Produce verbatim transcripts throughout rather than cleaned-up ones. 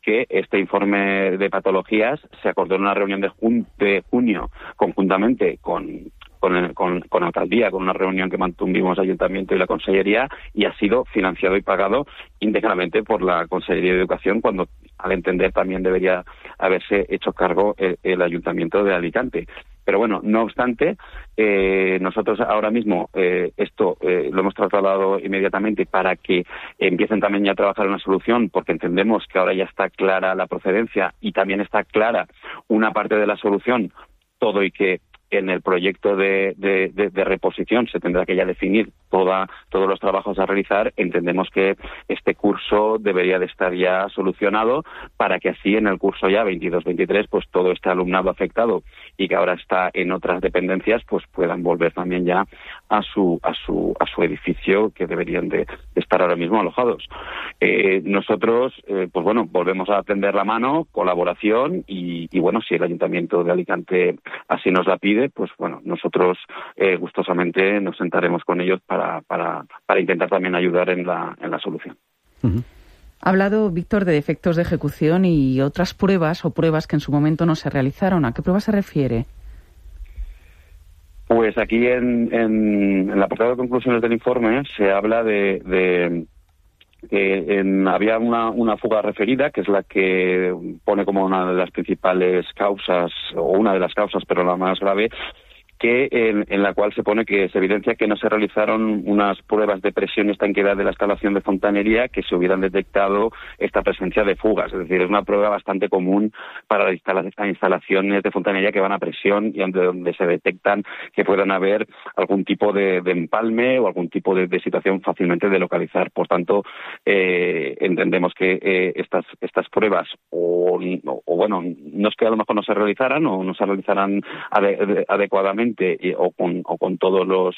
que este informe de patologías se acordó en una reunión de, jun- de junio conjuntamente con Con, el, con, con alcaldía, con una reunión que mantuvimos Ayuntamiento y la Consellería, y ha sido financiado y pagado íntegramente por la Consellería de Educación, cuando al entender también debería haberse hecho cargo el, el Ayuntamiento de Alicante. Pero bueno, no obstante, eh, nosotros ahora mismo eh, esto eh, lo hemos trasladado inmediatamente para que empiecen también ya a trabajar en una solución, porque entendemos que ahora ya está clara la procedencia y también está clara una parte de la solución, todo y que en el proyecto de, de, de, de reposición se tendrá que ya definir toda, todos los trabajos a realizar. Entendemos que este curso debería de estar ya solucionado para que así en el curso ya veintidós veintitrés pues todo este alumnado afectado y que ahora está en otras dependencias pues puedan volver también ya a su a su a su edificio, que deberían de, de estar ahora mismo alojados. Eh, nosotros eh, pues bueno, volvemos a tender la mano, colaboración y, y bueno, si el Ayuntamiento de Alicante así nos la pide, pues bueno, nosotros eh, gustosamente nos sentaremos con ellos para, para, para intentar también ayudar en la, en la solución. Uh-huh. Ha hablado, Víctor, de defectos de ejecución y otras pruebas o pruebas que en su momento no se realizaron. ¿A qué pruebas se refiere? Pues aquí en, en, en el apartado de conclusiones del informe se habla de... de que en, había una, una fuga referida, que es la que pone como una de las principales causas, o una de las causas, pero la más grave, que en, en la cual se pone que se evidencia que no se realizaron unas pruebas de presión y estanqueidad de la instalación de fontanería que se hubieran detectado esta presencia de fugas. Es decir, es una prueba bastante común para las instala- instalaciones de fontanería que van a presión y donde, donde se detectan que puedan haber algún tipo de, de empalme o algún tipo de, de situación fácilmente de localizar. Por tanto, eh, entendemos que eh, estas estas pruebas o, o, o bueno, no es que a lo mejor no se realizaran o no se realizaran ade- adecuadamente Y, o con o con todos los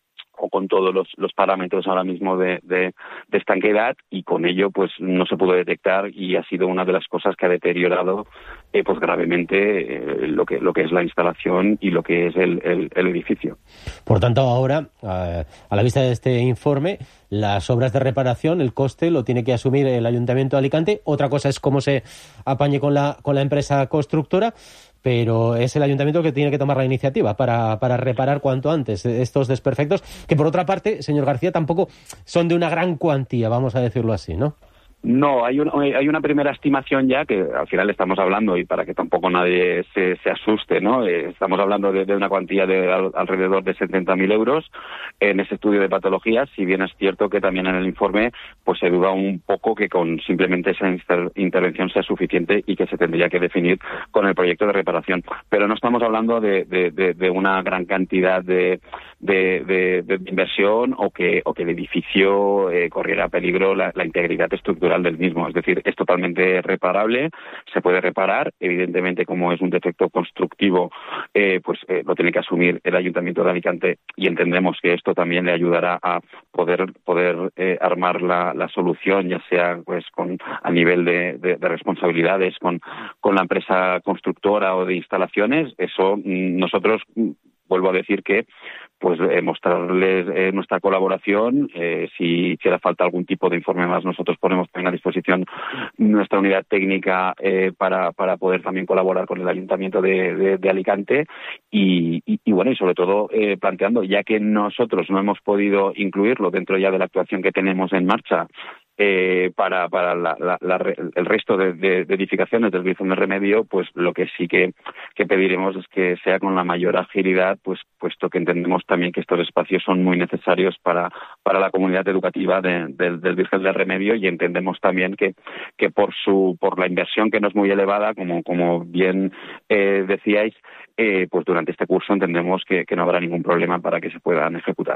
o con todos los, los parámetros ahora mismo de, de, de estanqueidad, y con ello pues no se pudo detectar y ha sido una de las cosas que ha deteriorado eh, pues gravemente eh, lo que lo que es la instalación y lo que es el, el, el edificio. Por tanto, ahora, a, a la vista de este informe, las obras de reparación, el coste lo tiene que asumir el Ayuntamiento de Alicante. Otra cosa es cómo se apañe con la con la empresa constructora, pero es el Ayuntamiento que tiene que tomar la iniciativa para, para reparar cuanto antes estos desperfectos, que por otra parte, señor García, tampoco son de una gran cuantía, vamos a decirlo así, ¿no? No, hay, un, hay una primera estimación ya, que al final estamos hablando, y para que tampoco nadie se, se asuste, ¿no? Eh, estamos hablando de, de una cuantía de al, alrededor de setenta mil euros en ese estudio de patologías, si bien es cierto que también en el informe pues se duda un poco que con simplemente esa inter, intervención sea suficiente y que se tendría que definir con el proyecto de reparación. Pero no estamos hablando de, de, de, de una gran cantidad de, de, de, de inversión o que, o que el edificio eh, corriera peligro la, la integridad estructural del mismo. Es decir, es totalmente reparable, se puede reparar. Evidentemente, como es un defecto constructivo, eh, pues eh, lo tiene que asumir el Ayuntamiento de Alicante, y entendemos que esto también le ayudará a poder poder eh, armar la, la solución, ya sea pues con a nivel de, de, de responsabilidades con, con la empresa constructora o de instalaciones. Eso mm, nosotros mm, vuelvo a decir que pues eh, mostrarles eh, nuestra colaboración. Eh, si hiciera falta algún tipo de informe más, nosotros ponemos también a disposición nuestra unidad técnica eh, para, para poder también colaborar con el Ayuntamiento de, de, de Alicante y, y, y bueno, y sobre todo eh, planteando, ya que nosotros no hemos podido incluirlo dentro ya de la actuación que tenemos en marcha, Eh, para para la, la, la, el resto de, de, de edificaciones del Grizón de Remedio, pues lo que sí que, que pediremos es que sea con la mayor agilidad, pues puesto que entendemos también que estos espacios son muy necesarios para para la comunidad educativa de, de, del Virgen del Remedio, y entendemos también que que por su por la inversión, que no es muy elevada, como como bien eh, decíais, eh, pues durante este curso entendemos que, que no habrá ningún problema para que se puedan ejecutar.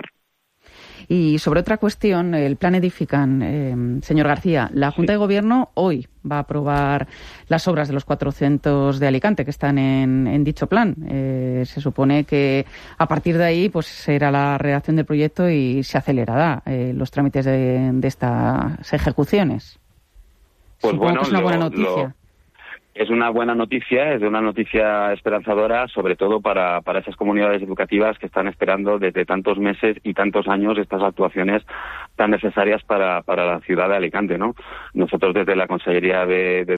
Y sobre otra cuestión, el plan Edifican, eh, señor García, la Junta sí. de Gobierno hoy va a aprobar las obras de los cuatro centros de Alicante que están en, en dicho plan. Eh, se supone que a partir de ahí pues será la redacción del proyecto y se acelerará eh, los trámites de, de estas ejecuciones. Pues Supongo bueno, que es una buena lo, noticia. Lo... Es una buena noticia, es una noticia esperanzadora, sobre todo para, para esas comunidades educativas que están esperando desde tantos meses y tantos años estas actuaciones tan necesarias para, para la ciudad de Alicante, ¿no? Nosotros desde la Consellería de, de